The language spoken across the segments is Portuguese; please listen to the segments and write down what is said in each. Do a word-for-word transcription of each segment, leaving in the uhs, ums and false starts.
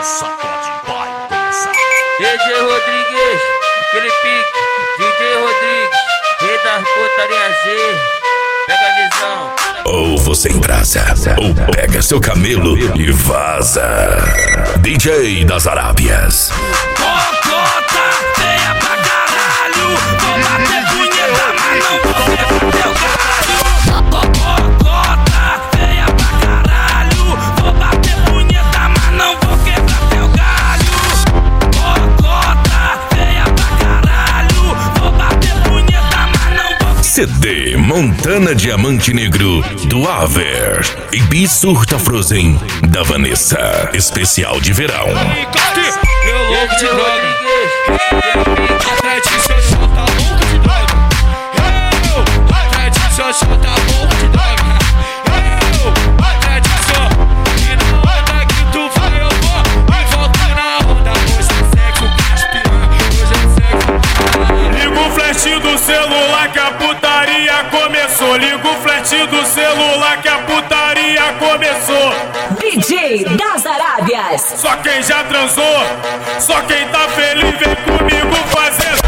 sacode, vai dançar. D J Rodrigues, aquele pique, D J Rodrigues, rei das putaria Z, pega a visão. Ou você embrasa, ou pega seu camelo e vaza. D J das Arábias. Cocota, feia pra caralho. Vou bater punheta, mas não vou quebrar teu galho. Cocota, feia pra caralho. Vou bater punheta, mas não vou quebrar teu galho. Cocota, feia pra caralho. Vou bater punheta, mas não vou. C D Montana Diamante Negro do Aver e Bissurta Frozen da Vanessa. Especial de verão. Meu louco de droga. Até de seu chão tá louco de droga. Eu, até de seu chão tá louco de droga. Eu, até de seu. E na onda que tu vai eu vou. E volto na onda. Hoje é sexo caspiano. Hoje é sexo. Liga o flash do celular que a putaria começou. Liga o flash do celular que a putaria começou. D J das Arábias. Só quem já transou, só quem tá feliz vem comigo fazer.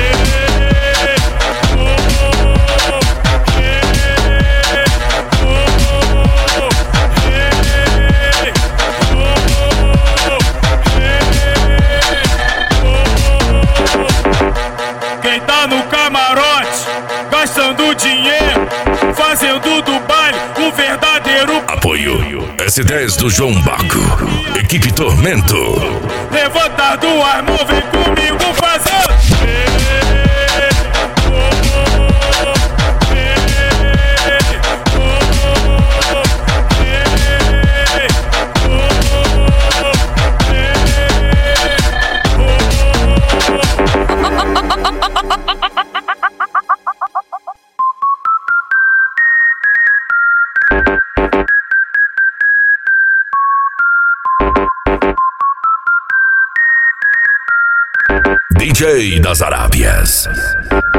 Quem tá no camarote, gastando dinheiro, fazendo do baile o verdadeiro. Apoio S dez do João Baco. Equipe Tormento. Levanta do ar, mão, vem comigo fazer. D J das Arábias.